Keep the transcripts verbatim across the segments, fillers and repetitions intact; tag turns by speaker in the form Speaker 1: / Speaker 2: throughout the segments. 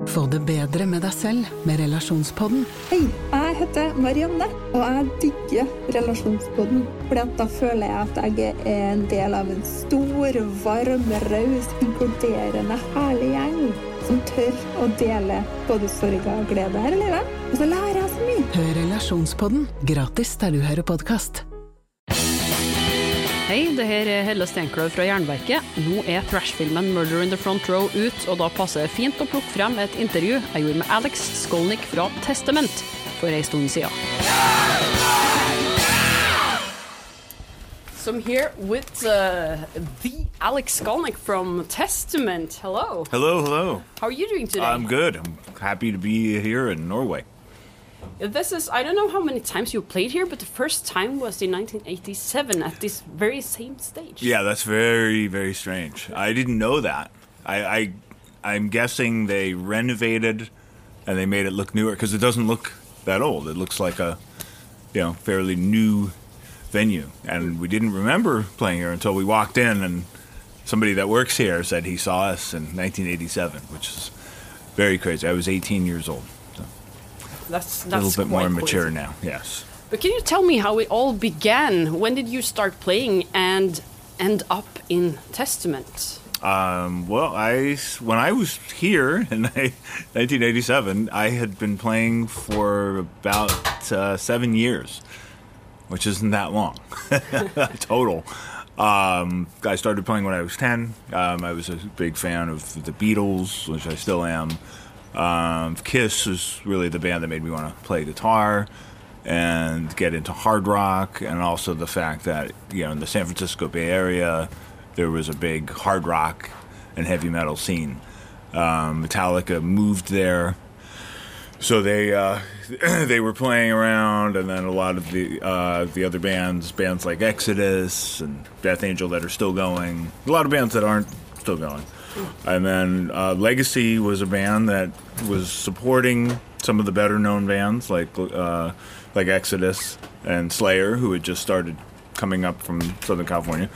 Speaker 1: Få det bedre med deg selv med Relasjonspodden.
Speaker 2: Hei, jeg heter Marianne, og jeg digger Relasjonspodden. Fordi at da føler jeg at jeg er en del av en stor, varm, raus, inkluderende, herlig gjeng som tør å dele både sorg og glede her i livet. Og så lærer jeg så mye.
Speaker 1: Hør Relasjonspodden gratis der du hører podcast.
Speaker 3: Hei, det her er Helle Steinkløv fra Jernverket. Nå er Thrash-filmen Murder in the Front Row ut, og da passer det fint å plukke frem et intervju jeg gjorde med Alex Skolnick fra Testament for en stund siden. So I'm here with uh, the Alex Skolnick from Testament. Hello.
Speaker 4: Hello, hello.
Speaker 3: How are you doing today?
Speaker 4: I'm good. I'm happy to be here in Norway.
Speaker 3: This is, I don't know how many times you played here, but the first time was in nineteen eighty-seven at this very same stage.
Speaker 4: Yeah, that's very, very strange. I didn't know that. I, I, I'm guessing they renovated and they made it look newer because it doesn't look that old. It looks like a, you know, fairly new venue. And we didn't remember playing here until we walked in and somebody that works here said he saw us in nineteen eighty-seven, which is very crazy. I was eighteen years old.
Speaker 3: That's, that's
Speaker 4: a little bit more mature
Speaker 3: crazy.
Speaker 4: now, yes.
Speaker 3: But can you tell me how it all began? When did you start playing and end up in Testament?
Speaker 4: Um, well, I, when I was here in nineteen eighty-seven, I had been playing for about uh, seven years, which isn't that long, total. Um, I started playing when I was ten. Um, I was a big fan of the Beatles, which I still am. Um, Kiss was really the band that made me want to play guitar and get into hard rock, and also the fact that, you know, in the San Francisco Bay Area, there was a big hard rock and heavy metal scene. Um, Metallica moved there, so they uh, they were playing around, and then a lot of the uh, the other bands, bands like Exodus and Death Angel that are still going, a lot of bands that aren't still going. And then uh, Legacy was a band that was supporting some of the better-known bands like uh, like Exodus and Slayer, who had just started coming up from Southern California.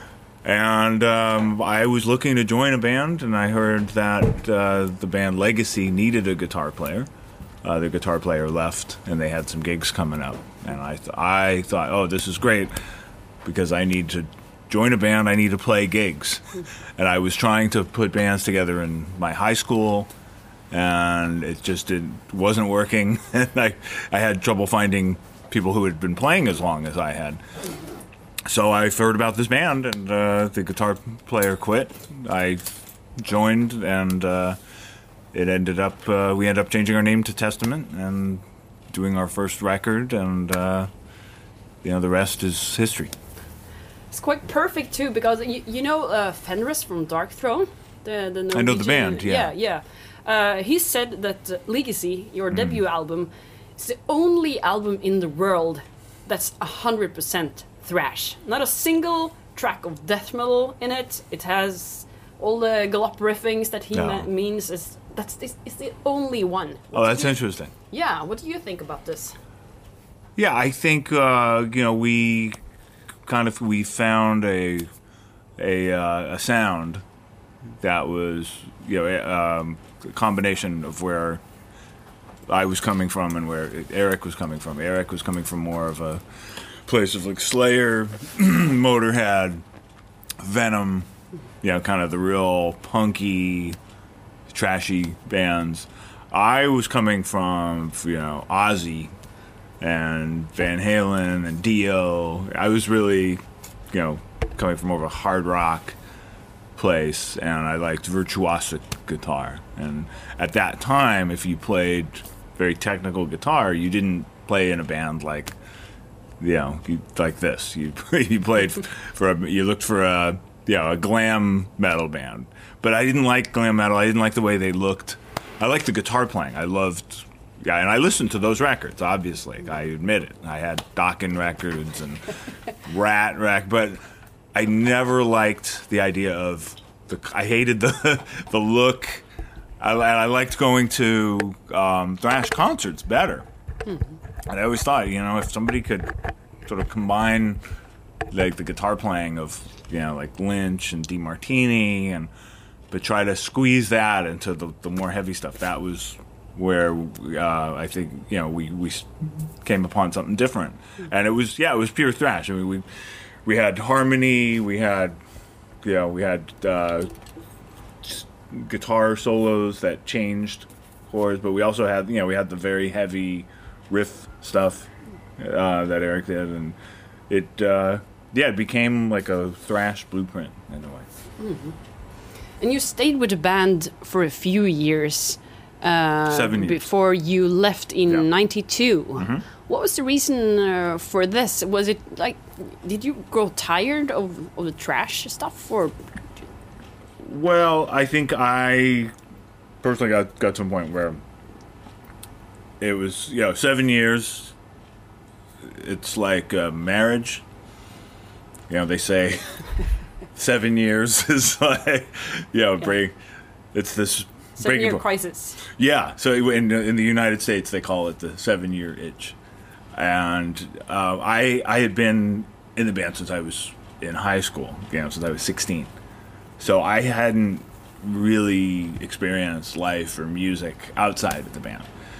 Speaker 4: And um, I was looking to join a band, and I heard that uh, the band Legacy needed a guitar player. Uh, the guitar player left, and they had some gigs coming up. And I, th- I thought, oh, this is great, because I need to join a band, I need to play gigs. And I was trying to put bands together in my high school, and it just didn't, wasn't working. And I, I had trouble finding people who had been playing as long as I had. So I heard about this band, and uh, the guitar player quit. I joined, and uh, it ended up, uh, we ended up changing our name to Testament and doing our first record, and uh, you know, the rest is history.
Speaker 3: It's quite perfect too, because you, you know uh, Fenris from Dark Throne, the the Norwegian,
Speaker 4: I know the band. Yeah,
Speaker 3: yeah. yeah. Uh, he said that uh, Legacy, your mm. debut album, is the only album in the world that's a hundred percent thrash. Not a single track of death metal in it. It has all the galop riffings that he
Speaker 4: no.
Speaker 3: ma- means. Is that's it's, it's the only one. What
Speaker 4: oh, that's
Speaker 3: you,
Speaker 4: interesting.
Speaker 3: Yeah. What do you think about this?
Speaker 4: Yeah, I think uh, you know we. kind of we found a a, uh, a sound that was, you know, um, a combination of where I was coming from and where Eric was coming from. Eric was coming from more of a place of like Slayer, Motorhead, Venom, you know, kind of the real punky, trashy bands. I was coming from, you know, Ozzy and Van Halen and Dio. I was really, you know, coming from more of a hard rock place, and I liked virtuosic guitar. And at that time, if you played very technical guitar, you didn't play in a band like, you know, you, like this. You you played for a, you looked for a, you know, a glam metal band. But I didn't like glam metal. I didn't like the way they looked. I liked the guitar playing. I loved. Yeah, and I listened to those records, obviously. I admit it. I had Dokken records and Rat rec, but I never liked the idea of the. I hated the the look. I, I liked going to um, thrash concerts better. Mm-hmm. And I always thought, you know, if somebody could sort of combine like the guitar playing of, you know, like Lynch and DeMartini and but try to squeeze that into the, the more heavy stuff. That was where uh, I think you know we, we came upon something different, and it was yeah it was pure thrash. I mean we we had harmony, we had you know we had uh, guitar solos that changed chords, but we also had you know we had the very heavy riff stuff uh, that Eric did, and it uh, yeah it became like a thrash blueprint in a way. Mm-hmm.
Speaker 3: And you stayed with the band for a few years. Uh,
Speaker 4: Seven years.
Speaker 3: Before you left in
Speaker 4: yeah.
Speaker 3: ninety-two.
Speaker 4: Mm-hmm.
Speaker 3: What was the reason uh, for this? Was it like, did you grow tired of, of the trash stuff? Or?
Speaker 4: Well, I think I personally got, got to a point where it was, you know, seven years. It's like a marriage. You know, they say seven years is like, you know, break. It's this.
Speaker 3: Seven-year crisis.
Speaker 4: Yeah, so in in the United States they call it the seven-year itch, and uh, I I had been in the band since I was in high school, you know, since I was sixteen, so I hadn't really experienced life or music outside of the band,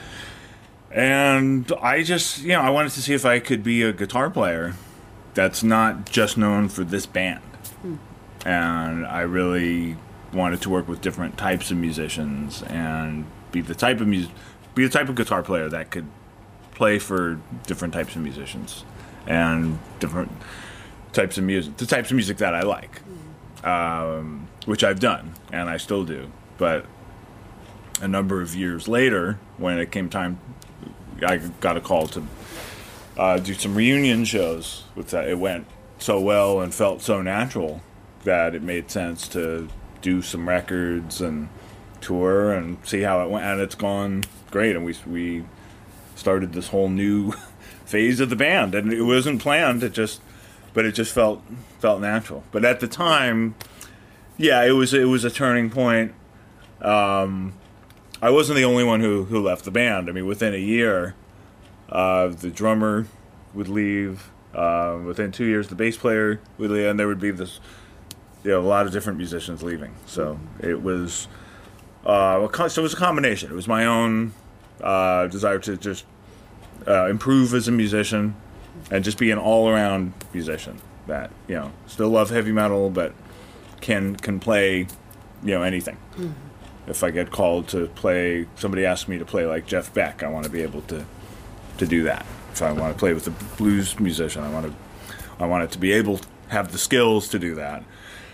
Speaker 4: and I just you know I wanted to see if I could be a guitar player that's not just known for this band, hmm. and I really wanted to work with different types of musicians and be the type of music, be the type of guitar player that could play for different types of musicians and different types of music, the types of music that I like, um, which I've done and I still do. But a number of years later, when it came time, I got a call to uh, do some reunion shows with that. It went so well and felt so natural that it made sense to do some records and tour and see how it went, and it's gone great. And we we started this whole new phase of the band, and it wasn't planned. It just, but it just felt felt natural. But at the time, yeah, it was it was a turning point. Um, I wasn't the only one who who left the band. I mean, within a year, uh, the drummer would leave. Uh, within two years, the bass player would leave, and there would be this. You know, a lot of different musicians leaving, so it was uh, so it was a combination. It was my own uh, desire to just uh, improve as a musician and just be an all-around musician that you know still love heavy metal, but can can play you know anything. Mm-hmm. If I get called to play, somebody asks me to play like Jeff Beck, I want to be able to to do that. If I want to play with a blues musician, I want to I want it to be able to have the skills to do that.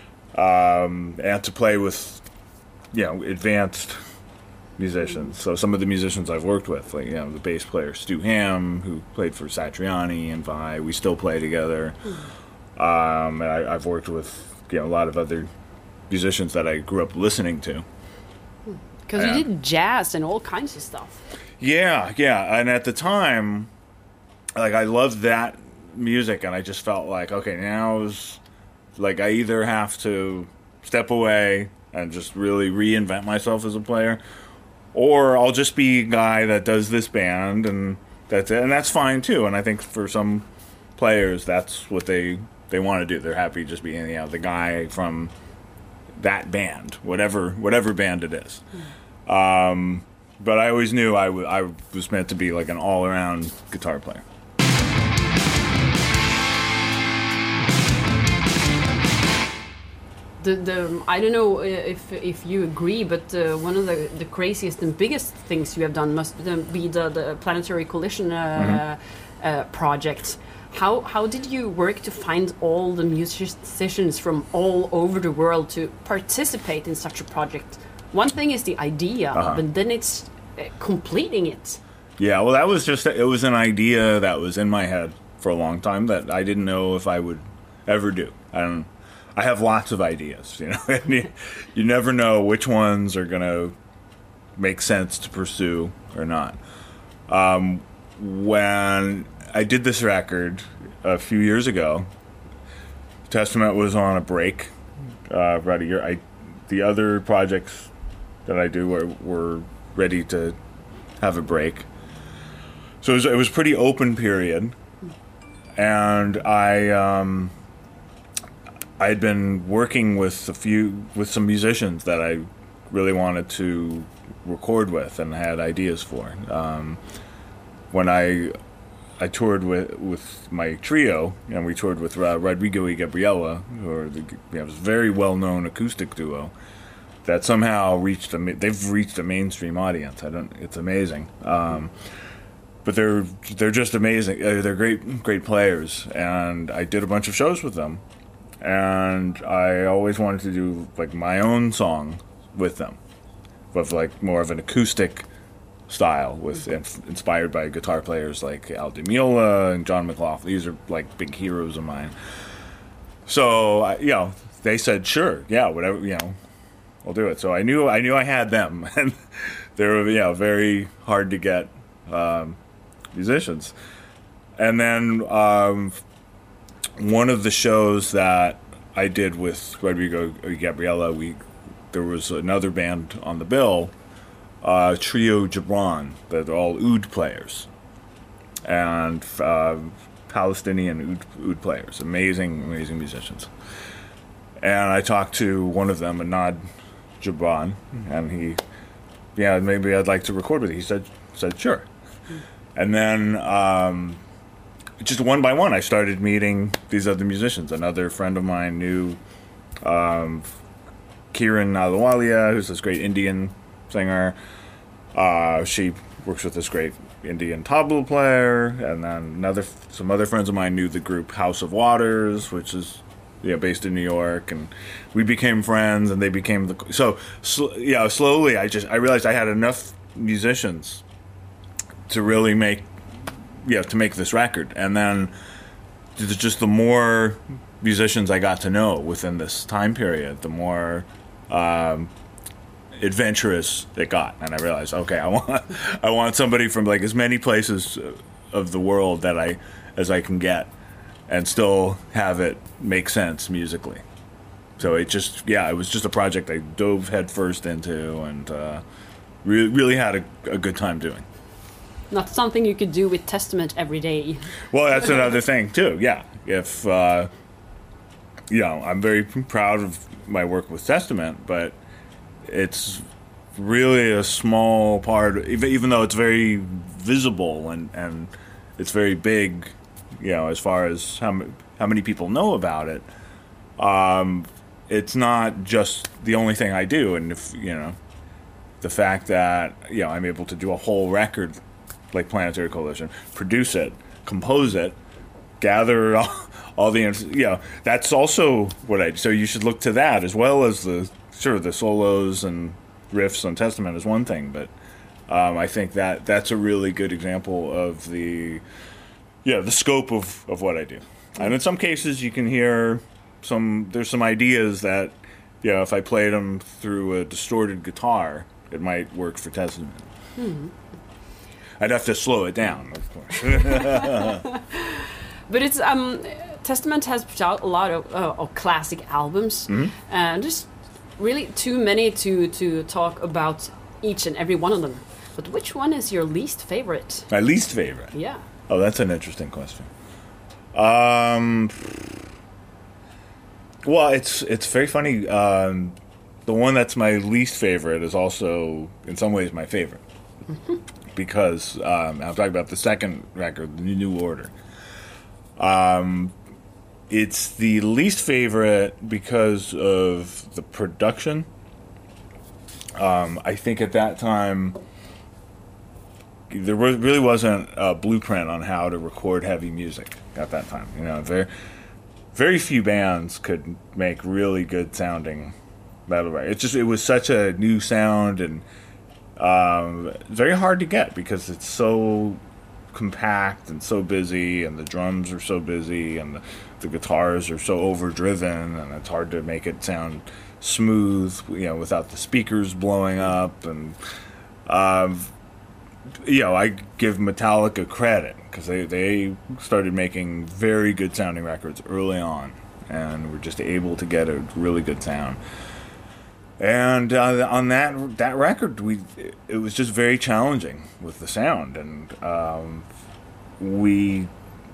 Speaker 4: Um, and to play with, you know, advanced musicians. So some of the musicians I've worked with, like, you know, the bass player Stu Hamm, who played for Satriani and Vi, we still play together. Um, and I, I've worked with, you know, a lot of other musicians that I grew up listening to.
Speaker 3: Because you did jazz and all kinds of stuff.
Speaker 4: Yeah, yeah. And at the time, like, I loved that music, and I just felt like, okay, now's... Like, I either have to step away and just really reinvent myself as a player, or I'll just be a guy that does this band, and that's it. And that's fine, too. And I think for some players, that's what they, they want to do. They're happy just being you know, the guy from that band, whatever whatever band it is. Mm. Um, but I always knew I, w- I was meant to be, like, an all-around guitar player.
Speaker 3: The, the I don't know if if you agree, but uh, one of the, the craziest and biggest things you have done must be the, the Planetary Collision uh, mm-hmm. uh, project. How how did you work to find all the musicians from all over the world to participate in such a project? One thing is the idea, uh-huh. but then it's uh, completing it.
Speaker 4: Yeah, well, that was just it was an idea that was in my head for a long time that I didn't know if I would ever do. I don't. I have lots of ideas, you know, and you, you never know which ones are going to make sense to pursue or not. Um, when I did this record a few years ago, Testament was on a break uh, about a year. I, the other projects that I do were, were ready to have a break. So it was, it was a pretty open period, and I... Um, I had been working with a few with some musicians that I really wanted to record with and had ideas for. Um, when I I toured with with my trio, and we toured with uh, Rodrigo y Gabriela, who are the, you know, this very well known acoustic duo that somehow reached a they've reached a mainstream audience. I don't. It's amazing. Um, but they're they're just amazing. Uh, They're great great players, and I did a bunch of shows with them. And I always wanted to do like my own song with them, with like more of an acoustic style, with inf- inspired by guitar players like Al Di Meola and John McLaughlin. These are like big heroes of mine. So I, you know, they said sure, yeah, whatever, you know, I'll do it. So I knew I knew I had them, and they were, you know, very hard to get um, musicians. And then um, one of the shows that I did with Rodrigo y Gabriela, we there was another band on the bill, uh, Trio Gibran. They're all oud players, and uh, Palestinian oud, oud players, amazing, amazing musicians. And I talked to one of them, Anad Gibran, and he, yeah, maybe I'd like to record with you. He said, said sure. And then um, just one by one, I started meeting these other musicians. Another friend of mine knew um, Kiran Ahluwalia, who's this great Indian singer. Uh, she works with this great Indian tabla player. And then another, some other friends of mine knew the group House of Waters, which is, yeah, based in New York, and we became friends, and they became the so, sl- yeah. Slowly, I just I realized I had enough musicians to really make, yeah, to make this record, and then just the more musicians I got to know within this time period, the more um, adventurous it got, and I realized, okay, I want I want somebody from like as many places of the world that I as I can get, and still have it make sense musically. So it just, yeah, it was just a project I dove headfirst into, and uh, re- really had a, a good time doing.
Speaker 3: Not something you could do with Testament every day.
Speaker 4: Well, that's another thing, too, yeah. If, uh, you know, I'm very proud of my work with Testament, but it's really a small part, even, even though it's very visible and, and it's very big, you know, as far as how, m- how many people know about it. Um, it's not just the only thing I do, and if, you know, the fact that, you know, I'm able to do a whole record like Planetary Coalition, produce it, compose it, gather all, all the, you know, that's also what I do. So you should look to that, as well as the, sure, the solos and riffs on Testament is one thing, but um, I think that that's a really good example of the, yeah, the scope of, of what I do. And in some cases you can hear some, there's some ideas that, you know, if I played them through a distorted guitar, it might work for Testament.
Speaker 3: Hmm.
Speaker 4: I'd have to slow it down, of course.
Speaker 3: But it's, um, Testament has put out a lot of, uh, of classic albums,
Speaker 4: Mm-hmm.
Speaker 3: and just really too many to, to talk about each and every one of them. But which one is your least favorite?
Speaker 4: My least favorite?
Speaker 3: Yeah.
Speaker 4: Oh, that's an interesting question. Um, well, it's it's very funny. Um, the one that's my least favorite is also, in some ways, my favorite. Mm-hmm. Because um, I'm talking about the second record, The New Order. Um, it's the least favorite because of the production. Um, I think at that time, there was, really wasn't a blueprint on how to record heavy music at that time. You know, very, very few bands could make really good sounding metal records. It's just, it was such a new sound, and um, very hard to get because it's so compact and so busy, and the drums are so busy, and the, the guitars are so overdriven, and it's hard to make it sound smooth, you know, without the speakers blowing up. And um, you know, I give Metallica credit because they, they started making very good sounding records early on, and were just able to get a really good sound. And uh, on that that record, we it was just very challenging with the sound, and um, we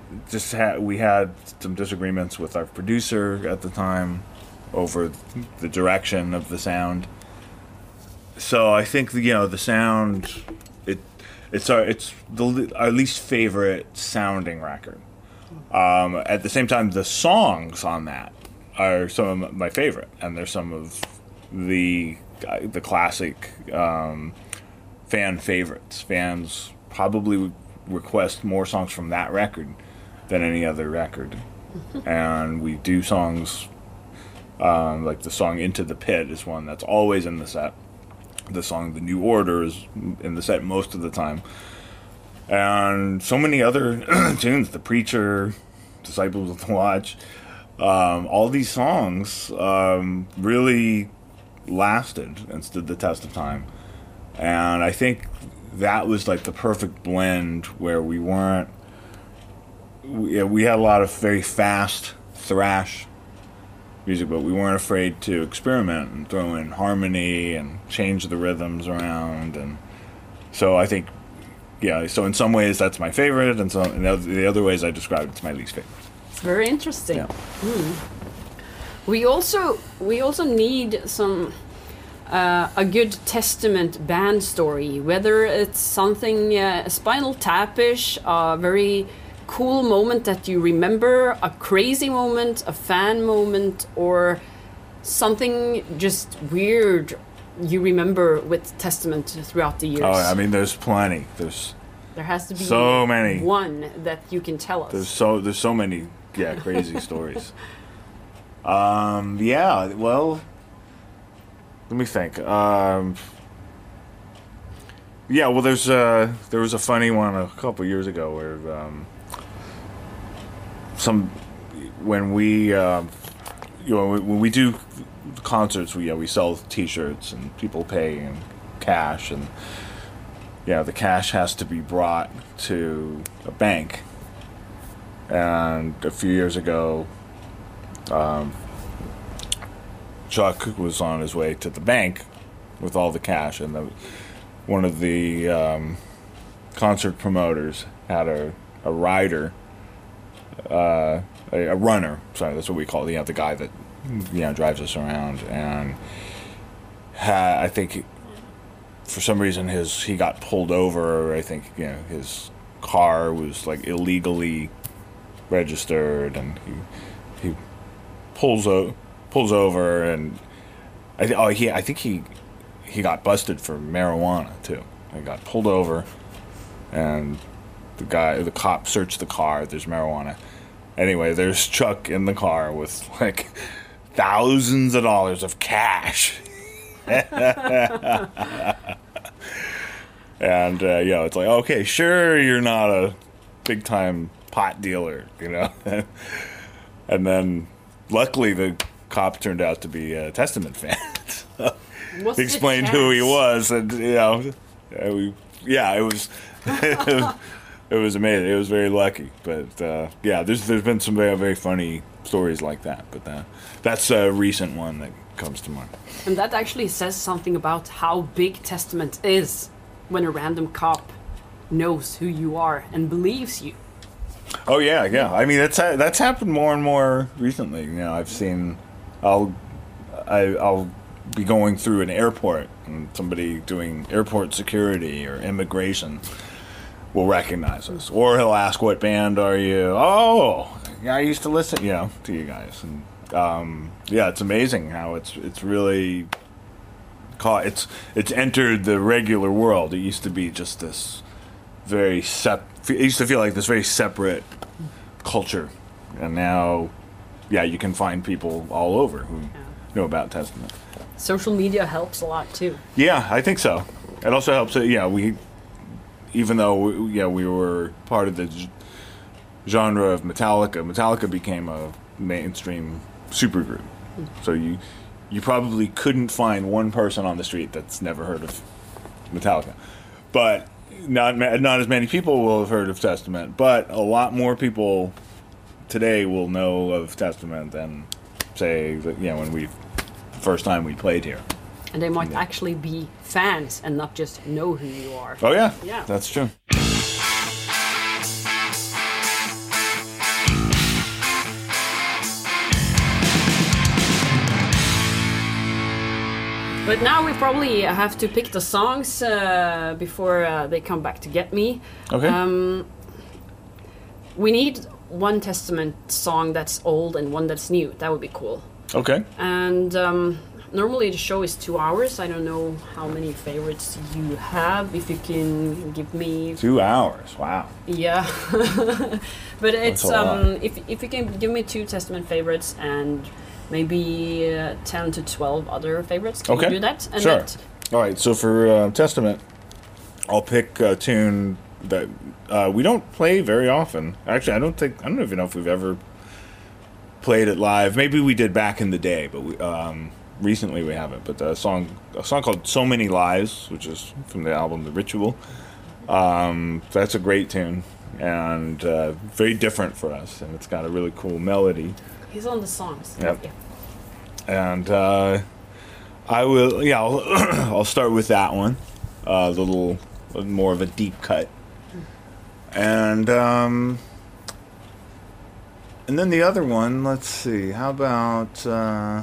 Speaker 4: just had we had some disagreements with our producer at the time over the direction of the sound. So I think the, you know the sound it it's our it's the our least favorite sounding record. Um, at the same time, the songs on that are some of my favorite, and they're some of the the classic um, fan favorites. Fans probably request more songs from that record than any other record, and we do songs um, like the song "Into the Pit" is one that's always in the set. The song "The New Order" is in the set most of the time. And so many other tunes, The Preacher, Disciples of the Watch, um, all these songs um, really lasted and stood the test of time. And I think that was like the perfect blend where we weren't, we, we had a lot of very fast thrash music, but we weren't afraid to experiment and throw in harmony and change the rhythms around. And so I think, yeah, so in some ways that's my favorite, and so in the other ways I described it's my least favorite.
Speaker 3: It's very interesting.
Speaker 4: Yeah.
Speaker 3: Mm. We also we also need some uh, a good Testament band story, whether it's something uh, Spinal Tap-ish, a very cool moment that you remember, a crazy moment, a fan moment, or something just weird you remember with Testament throughout the years.
Speaker 4: Oh, I mean, there's plenty. There's
Speaker 3: there has to be
Speaker 4: so many.
Speaker 3: One that you can tell us.
Speaker 4: There's so there's so many, yeah, crazy stories. Um, yeah, well, let me think. Um, yeah, well, there's uh, there was a funny one a couple years ago where um, some when we um, you know when we do concerts, we, you know, we sell T-shirts and people pay in cash, and yeah, the cash has to be brought to a bank. And a few years ago, um, Chuck was on his way to the bank with all the cash, and the, one of the um, concert promoters had a, a rider, uh, a, a runner. Sorry, that's what we call it. You know, the guy that you know drives us around, and ha- I think he, for some reason his he got pulled over. I think you know his car was like illegally registered, and he he pulls o- pulls over, and I th- oh he I think he he got busted for marijuana too. He got pulled over, and the guy the cop searched the car. There's marijuana. Anyway, there's Chuck in the car with like thousands of dollars of cash. And uh, you know, it's like, okay, sure, you're not a big time pot dealer, you know. And then luckily the cop turned out to be a Testament fan. So he explained who he was, and you know, we, yeah, it was it was amazing. It was very lucky, but uh, yeah, there's there's been some very very funny stories like that, but uh, that's a recent one that comes to mind.
Speaker 3: And that actually says something about how big Testament is when a random cop knows who you are and believes you.
Speaker 4: Oh yeah, yeah. I mean, that's that's happened more and more recently. You know, I've seen, I'll, I, I'll be going through an airport, and somebody doing airport security or immigration will recognize us, or he'll ask, "What band are you?" Oh, yeah, I used to listen, you know, to you guys, and um, yeah, it's amazing how it's it's really caught. It's it's entered the regular world. It used to be just this very sep. It used to feel like this very separate culture, and now, yeah, you can find people all over who yeah. know about Testament.
Speaker 3: Social media helps a lot too.
Speaker 4: Yeah, I think so. It also helps that, yeah, we, even though we, yeah we were part of the g- genre of Metallica, Metallica became a mainstream supergroup. Mm. So you you probably couldn't find one person on the street that's never heard of Metallica, but not not as many people will have heard of Testament. But a lot more people today will know of Testament than, say, you know, when we the first time we played here.
Speaker 3: And they might yeah. actually be fans and not just know who you are.
Speaker 4: Oh yeah,
Speaker 3: yeah,
Speaker 4: that's true.
Speaker 3: But now we probably have to pick the songs uh, before uh, they come back to get me.
Speaker 4: Okay.
Speaker 3: Um, we need one Testament song that's old and one that's new. That would be cool.
Speaker 4: Okay.
Speaker 3: And um, normally the show is two hours. I don't know how many favorites you have. If you can give me
Speaker 4: Two hours. Wow.
Speaker 3: yeah, but it's
Speaker 4: a lot.
Speaker 3: um if if you can give me two Testament favorites and maybe uh, ten to twelve other favorites, can
Speaker 4: Okay.
Speaker 3: you do that? And
Speaker 4: Sure.
Speaker 3: that-
Speaker 4: All right. So for uh, Testament, I'll pick a tune that uh, we don't play very often. Actually, I don't think I don't even know if we've ever played it live. Maybe we did back in the day, but we, um, recently we haven't. But a song a song called "So Many Lives," which is from the album The Ritual. Um, that's a great tune and uh, very different for us, and it's got a really cool melody.
Speaker 3: He's on the songs.
Speaker 4: Yep.
Speaker 3: Yeah.
Speaker 4: And uh, I will, yeah, I'll, I'll start with that one, a little, little more of a deep cut, and um, and then the other one. Let's see, how about uh,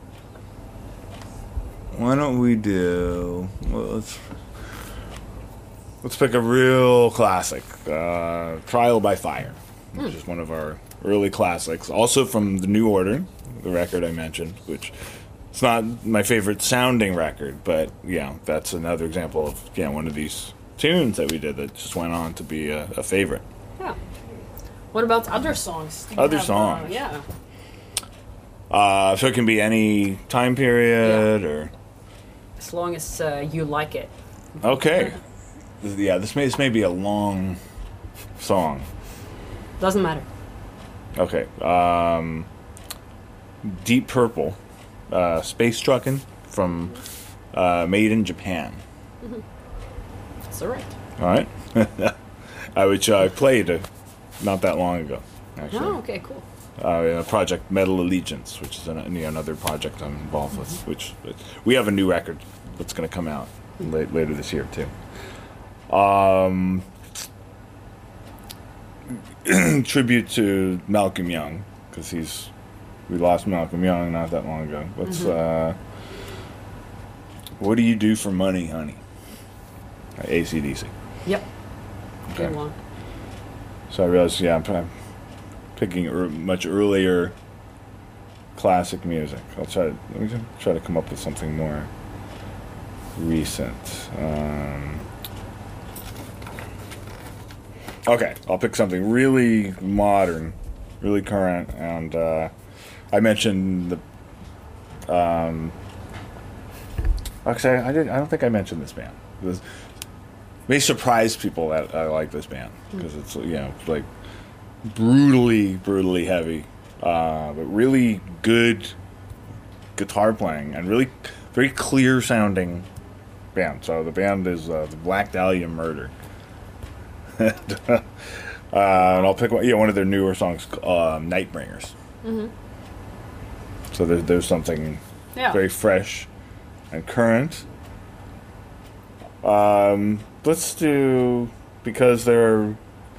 Speaker 4: why don't we do? Well, let's let's pick a real classic, uh, "Trial by Fire," which is one of our early classics, also from the New Order, the record I mentioned, which it's not my favorite sounding record, but yeah, that's another example of yeah one of these tunes that we did that just went on to be a, a favorite.
Speaker 3: Yeah. What about other songs? Do you
Speaker 4: Other
Speaker 3: have,
Speaker 4: songs?
Speaker 3: Uh, yeah.
Speaker 4: Uh, so it can be any time period or
Speaker 3: As long as uh, you like it.
Speaker 4: okay, yeah. This may this may be a long song.
Speaker 3: Doesn't matter.
Speaker 4: Okay, um, Deep Purple, uh, Space Truckin' from uh, Made in Japan.
Speaker 3: That's all right.
Speaker 4: All right, uh, which I played uh, not that long ago, actually.
Speaker 3: Oh, okay, cool.
Speaker 4: Uh, in a project Metal Allegiance, which is an, you know, another project I'm involved with. Which uh, we have a new record that's going to come out late, later this year too. Um, tribute to Malcolm Young, because he's we lost Malcolm Young not that long ago. Let's. Uh, what do you do for money, honey? A C D C.
Speaker 3: Yep.
Speaker 4: Okay.
Speaker 3: Good one.
Speaker 4: So I realized, yeah, I'm, I'm picking er, much earlier classic music. I'll try to let me try to come up with something more recent. Um, okay, I'll pick something really modern, really current, and uh, I mentioned the. Um, actually, I did. I don't think I mentioned this band. This may surprise people that I like this band because it's you know like brutally, brutally heavy, uh, but really good guitar playing and really very clear sounding band. So the band is uh, the Black Dahlia Murder. and, uh, and I'll pick one, yeah, one of their newer songs, um, Nightbringers.
Speaker 3: Mm-hmm.
Speaker 4: So there, there's something
Speaker 3: Yeah.
Speaker 4: very fresh and current. Um, let's do, because they're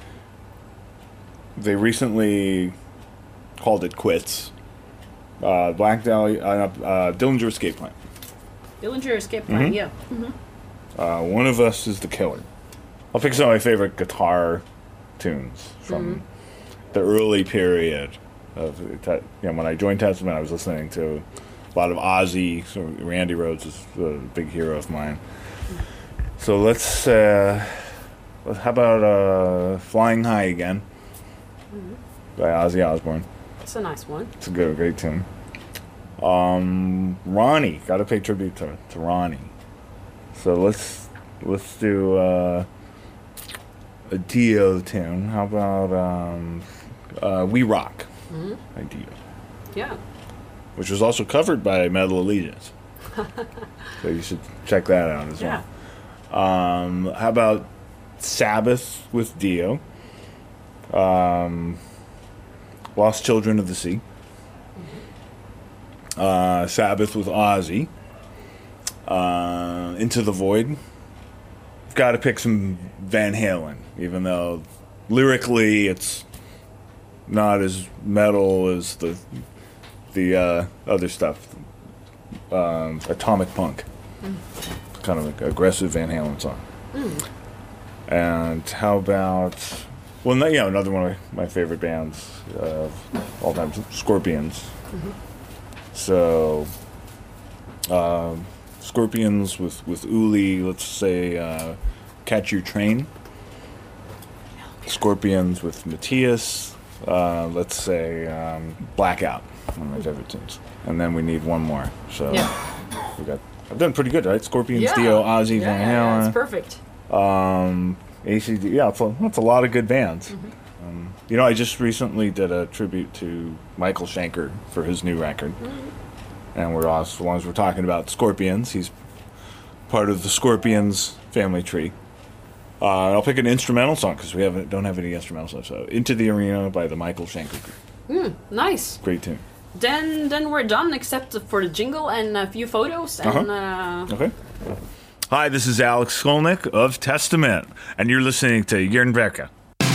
Speaker 4: they recently called it quits. Uh, Black Dahlia, uh, uh, Dillinger Escape Plan.
Speaker 3: Dillinger Escape Plan,
Speaker 4: Mhm.
Speaker 3: yeah.
Speaker 4: Uh, One of Us is the Killer. I'll pick some of my favorite guitar tunes from the early period of te- you know when I joined Testament. I was listening to a lot of Ozzy. So Randy Rhoads is a big hero of mine. So let's uh, how about uh, Flying High Again by Ozzy Osbourne.
Speaker 3: It's a nice one.
Speaker 4: It's a good, great tune. Um, Ronnie, got to pay tribute to, to Ronnie. So let's let's do uh, a Dio tune. How about um, uh, We Rock
Speaker 3: Mm-hmm.
Speaker 4: by Dio,
Speaker 3: Yeah.
Speaker 4: which was also covered by Metal Allegiance. So you should check that out as
Speaker 3: Yeah.
Speaker 4: well. Um, how about Sabbath with Dio? Um, Lost Children of the Sea. Uh, Sabbath with Ozzy. Uh, Into the Void. Got to pick some Van Halen, even though lyrically it's not as metal as the the uh, other stuff. um, Atomic Punk. Mm. Kind of an aggressive Van Halen song. Mm. And how about, well, no, yeah, another one of my favorite bands of all time, Scorpions. Mm-hmm. So, um, Scorpions with, with Uli, let's say, uh, Catch Your Train. Scorpions with Matthias, uh, let's say, um, Blackout, one of my favorite tunes. And then we need one more. So, yeah. we got, I've done pretty good, right? Scorpions, yeah. Dio, Ozzy,
Speaker 3: yeah,
Speaker 4: Van Halen.
Speaker 3: Yeah, that's perfect.
Speaker 4: Um, A C D, yeah, that's a, that's a lot of good bands. Mm-hmm. Um, you know, I just recently did a tribute to Michael Schenker for his new record. Mm-hmm. And we're also, as long as we're talking about Scorpions, he's part of the Scorpions family tree. Uh, I'll pick an instrumental song because we haven't don't have any instrumental stuff. So, Into the Arena by the Michael Schenker Group.
Speaker 3: Mm, nice.
Speaker 4: Great tune.
Speaker 3: Then, then we're done, except for the jingle and a few photos. And, uh-huh. uh...
Speaker 4: Okay. Hi, this is Alex Skolnick of Testament, and you're listening to Jernverket.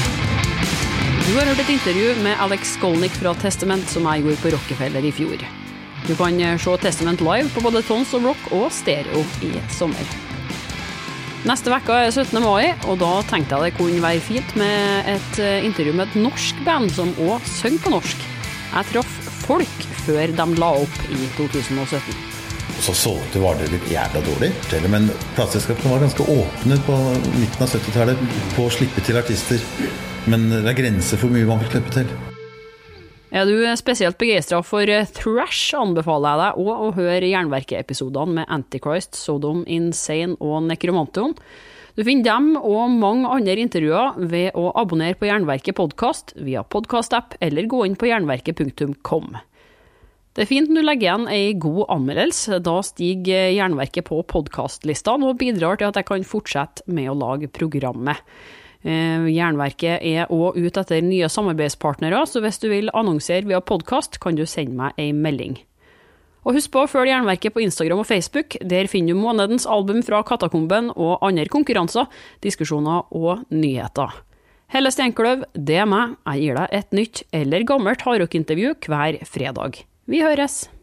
Speaker 3: Du har hørt et intervju med Alex Skolnick fra Testament som jeg gjorde på Rockefeller i fjor. Du kan se Testament live på både Tons of Rock og Stereo i sommer. Neste vekka er syttende mai, og da tenkte jeg det kunne være fint med et intervju med et norsk band som også synger på norsk. Jeg traff folk før de la opp i to tusen og sytten.
Speaker 5: Så solgte var det litt jævla dårlig, men plateselskapene var ganske åpne på midten av syttitallet på å slippe til artister. Men det er grenser for mye man vil slippe til.
Speaker 3: Er du spesielt begeistret for thrash, anbefaler jeg deg også å høre Jernverket-episodene med Antichrist, Sodom, Insane og Necromantion. Du finner dem og mange andre intervjuer ved å abonnere på Jernverket podcast via podcast-app eller gå inn på jernverket punktum com. Det er fint når du legger igjen en god anmeldelse, da stiger Jernverket på podcastlistene og bidrar til at jeg kan fortsette med å lage programmet. Jernverket er også ute etter nye samarbeidspartnere, så hvis du vil annonsere via podcast, kan du sende meg en melding. Og husk på å følge Jernverket på Instagram og Facebook, der finner du månedens album fra Katakomben og andre konkurranser, diskusjoner og nyheter. Helle Steinkløv, det er meg, jeg gir deg et nytt eller gammelt hardrock-intervju hver fredag. Vi høres!